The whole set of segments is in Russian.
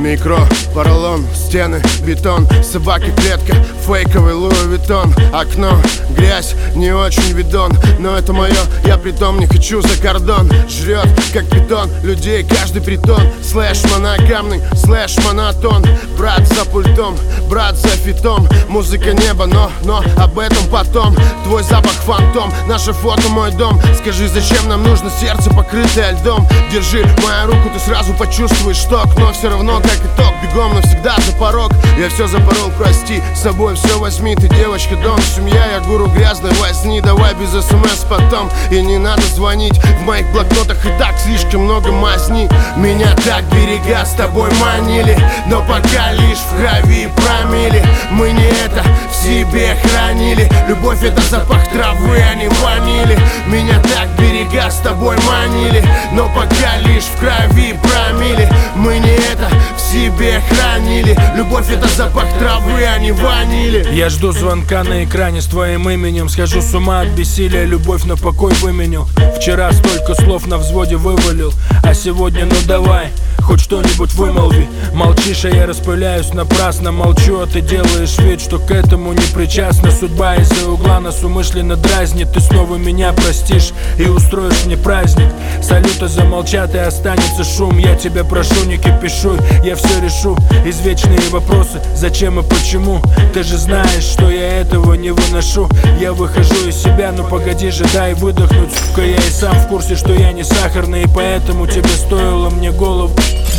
Микро, поролон, стены, бетон, собаки, клетка, фейковый Луи Виттон. Окно, грязь, не очень видон, но это мое, я притом не хочу за кордон. Жрет, как питон, людей каждый притон. Слэш моногамный, слэш монотон. Брат за пультом, брат за фитом. Музыка неба, но об этом потом. Твой запах фантом, наше фото мой дом. Скажи, зачем нам нужно сердце, покрытое льдом? Держи мою руку, ты сразу почувствуешь ток. Но все равно, как итог, бегом навсегда за порог. Я все запорол, прости, с собой все возьми. Ты девочка, дом, семья, я гуру грязной возни. Давай без СМС потом, и не надо звонить. В моих блокнотах и так слишком много мазни. Меня так берега с тобой манили, но пока лишь в крови промили. Мы не это в себе хранили. Любовь — это запах травы, а не ванили. Меня так берега с тобой манили, но пока лишь в крови промили. Мы не это в себе хранили. Любовь — это запах травы, а не ванили. Я жду звонка на экране с твоим именем. Схожу с ума от бессилия, любовь на покой выменю. Вчера столько слов на взводе вывалил, а сегодня ну давай, хоть что-нибудь вымолви. Молчишь, а я распыляюсь напрасно. Молчу, а ты делаешь вид, что к этому не причастна. Судьба из-за угла нас умышленно дразнит. Ты снова меня простишь и устроишь мне праздник. Салюты замолчат и останется шум. Я тебя прошу, не кипишуй, я все решу. Извечные вопросы, зачем и почему. Ты же знаешь, что я этого не выношу. Я выхожу из себя, но погоди же, дай выдохнуть. Сука, я и сам в курсе, что я не сахарный, и поэтому тебе стоило мне голову.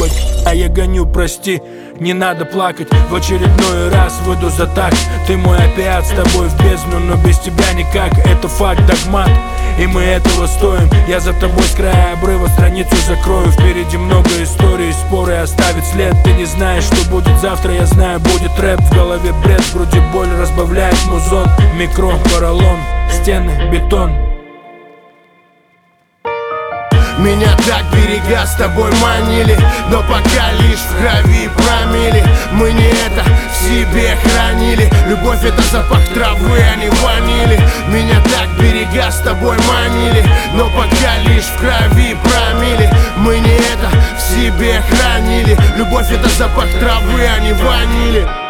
А я гоню, прости, не надо плакать. В очередной раз выйду за так. Ты мой опиат, с тобой в бездну, но без тебя никак. Это факт, догмат, и мы этого стоим. Я за тобой с края обрыва страницу закрою. Впереди много историй, споры оставит след. Ты не знаешь, что будет завтра, я знаю, будет рэп. В голове бред, в груди боль разбавляет музон. Микро, поролон, стены, бетон. Меня так берега с тобой манили, но пока лишь в крови промили. Мы не это в себе хранили. Любовь — это запах травы, а не ванили. Меня так берега с тобой манили, но пока лишь в крови промили. Мы не это в себе хранили. Любовь — это запах травы, а не ванили.